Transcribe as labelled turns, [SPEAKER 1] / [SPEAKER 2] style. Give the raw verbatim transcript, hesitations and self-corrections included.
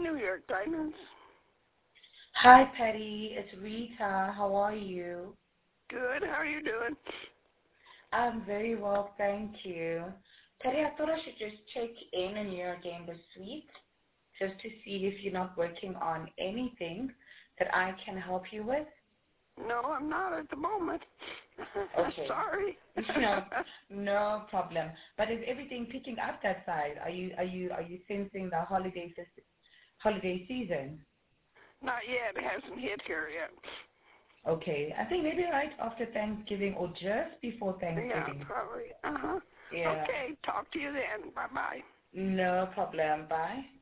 [SPEAKER 1] New York Diamonds.
[SPEAKER 2] Hi, Patty. It's Rita. How are you?
[SPEAKER 1] Good. How are you doing?
[SPEAKER 2] I'm very well, thank you. Patty, I thought I should just check in on you again this week, just to see if you're not working on anything that I can help you with.
[SPEAKER 1] No, I'm not at the moment.
[SPEAKER 2] Okay.
[SPEAKER 1] Sorry.
[SPEAKER 2] no, no problem. But is everything picking up that side? Are you are you are you sensing the holiday se- holiday season?
[SPEAKER 1] Not yet. It hasn't hit here yet.
[SPEAKER 2] Okay, I think maybe right after Thanksgiving or just before Thanksgiving.
[SPEAKER 1] Yeah, probably. Uh huh.
[SPEAKER 2] Yeah.
[SPEAKER 1] Okay. Talk to you then. Bye bye.
[SPEAKER 2] No problem. Bye.